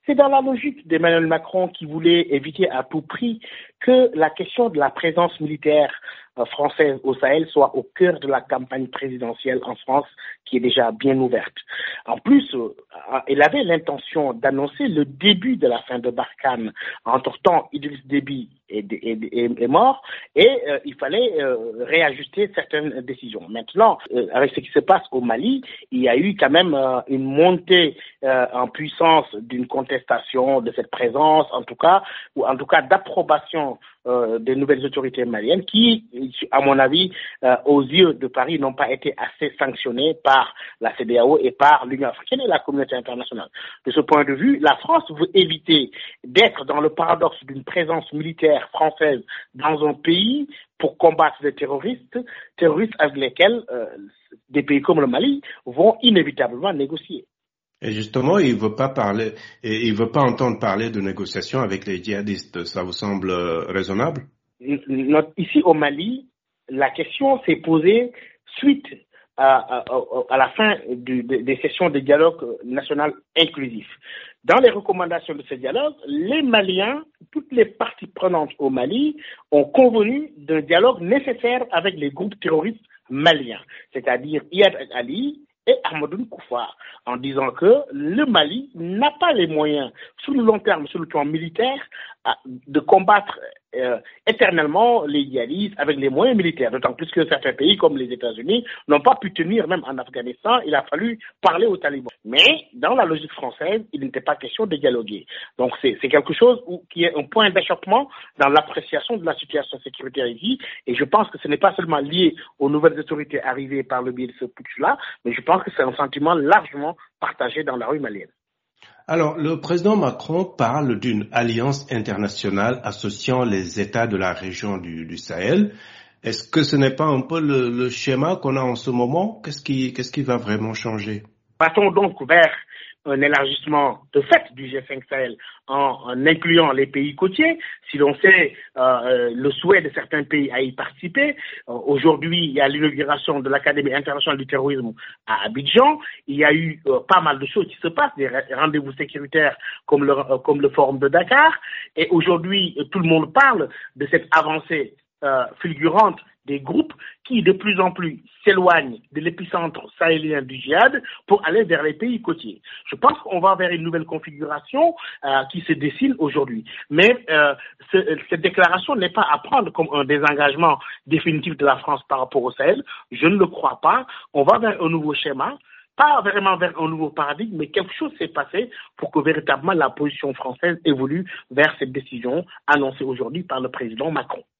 C'est dans la logique d'Emmanuel Macron qui voulait éviter à tout prix que la question de la présence militaire française au Sahel soit au cœur de la campagne présidentielle en France, qui est déjà bien ouverte. En plus, il avait l'intention d'annoncer le début de la fin de Barkhane. Entre-temps, Idriss Déby est mort et il fallait réajuster certaines décisions. Maintenant, avec ce qui se passe au Mali, il y a eu quand même une montée en puissance d'une contestation de cette présence, en tout cas d'approbation des nouvelles autorités maliennes qui, à mon avis, aux yeux de Paris, n'ont pas été assez sanctionnées par la CEDEAO et par l'Union africaine et la communauté internationale. De ce point de vue, la France veut éviter d'être dans le paradoxe d'une présence militaire française dans un pays pour combattre des terroristes avec lesquels des pays comme le Mali vont inévitablement négocier. Et justement, il veut pas entendre parler de négociations avec les djihadistes. Ça vous semble raisonnable? Ici au Mali, la question s'est posée suite à la fin des sessions de dialogue national inclusif. Dans les recommandations de ce dialogue, les Maliens, toutes les parties prenantes au Mali, ont convenu d'un dialogue nécessaire avec les groupes terroristes maliens, c'est-à-dire Iyad Ali et Ahmadou Koufa, en disant que le Mali n'a pas les moyens, sur le long terme, sur le plan militaire, de combattre éternellement les djihadistes avec les moyens militaires, d'autant plus que certains pays comme les États-Unis n'ont pas pu tenir même en Afghanistan. Il a fallu parler aux talibans. Mais dans la logique française, il n'était pas question de dialoguer. Donc c'est quelque chose qui est un point d'achoppement dans l'appréciation de la situation sécuritaire ici, et je pense que ce n'est pas seulement lié aux nouvelles autorités arrivées par le biais de ce putsch-là, mais je pense que c'est un sentiment largement partagé dans la rue malienne. Alors, le président Macron parle d'une alliance internationale associant les États de la région du Sahel. Est-ce que ce n'est pas un peu le schéma qu'on a en ce moment? Qu'est-ce qui va vraiment changer? Partons donc vers un élargissement de fait du G5 Sahel en incluant les pays côtiers. Si l'on sait le souhait de certains pays à y participer, aujourd'hui il y a l'inauguration de l'Académie internationale du terrorisme à Abidjan. Il y a eu pas mal de choses qui se passent, des rendez-vous sécuritaires comme le forum de Dakar. Et aujourd'hui, tout le monde parle de cette avancée fulgurante des groupes qui de plus en plus s'éloignent de l'épicentre sahélien du djihad pour aller vers les pays côtiers. Je pense qu'on va vers une nouvelle configuration qui se dessine aujourd'hui. Mais cette déclaration n'est pas à prendre comme un désengagement définitif de la France par rapport au Sahel. Je ne le crois pas. On va vers un nouveau schéma. Pas vraiment vers un nouveau paradigme, mais quelque chose s'est passé pour que véritablement la position française évolue vers cette décision annoncée aujourd'hui par le président Macron.